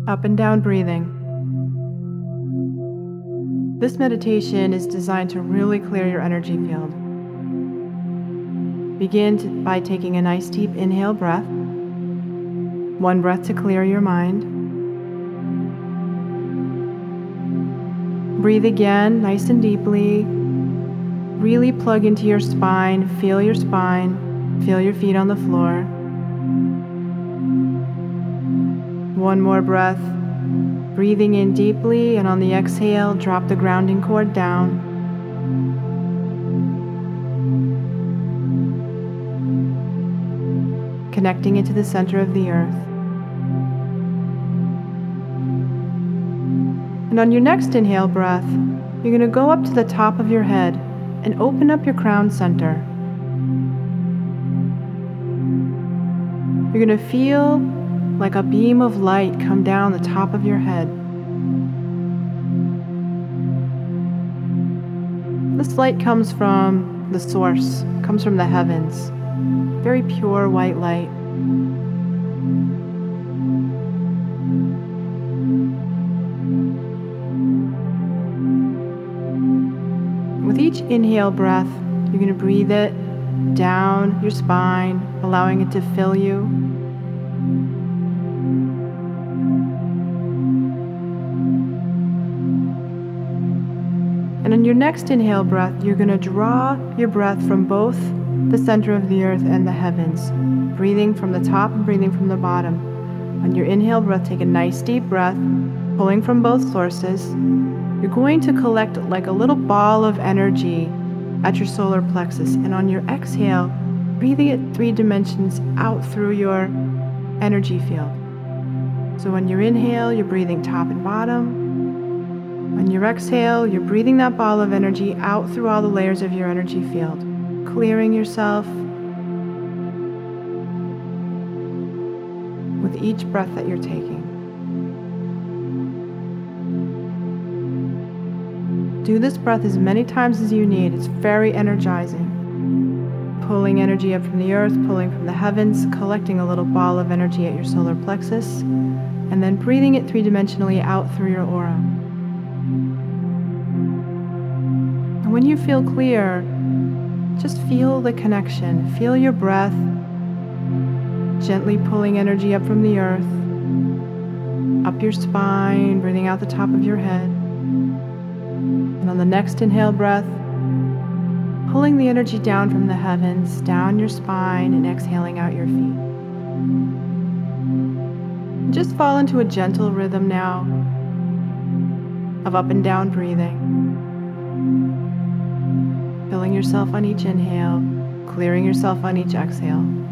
Up and down breathing. This meditation is designed to really clear your energy field. Begin by taking a nice deep inhale breath. One breath to clear your mind. Breathe again, nice and deeply. Really plug into your spine. Feel your spine. Feel your feet on the floor. One more breath. Breathing in deeply, and on the exhale, drop the grounding cord down. Connecting into the center of the earth. And on your next inhale breath, you're going to go up to the top of your head and open up your crown center. You're going to feel like a beam of light come down the top of your head. This light comes from the source, comes from the heavens. Very pure white light. With each inhale breath, you're going to breathe it down your spine, allowing it to fill you. And on your next inhale breath, you're going to draw your breath from both the center of the earth and the heavens, breathing from the top and breathing from the bottom. On your inhale breath, take a nice deep breath, pulling from both sources. You're going to collect like a little ball of energy at your solar plexus. And on your exhale, breathing it 3 dimensions out through your energy field. So on your inhale, you're breathing top and bottom. On your exhale, you're breathing that ball of energy out through all the layers of your energy field, clearing yourself with each breath that you're taking. Do this breath as many times as you need. It's very energizing. Pulling energy up from the earth, pulling from the heavens, collecting a little ball of energy at your solar plexus, and then breathing it 3-dimensionally out through your aura. And when you feel clear, just feel the connection. Feel your breath gently pulling energy up from the earth, up your spine, breathing out the top of your head. And on the next inhale breath, pulling the energy down from the heavens, down your spine, and exhaling out your feet. Just fall into a gentle rhythm now of up and down breathing. Filling yourself on each inhale, clearing yourself on each exhale.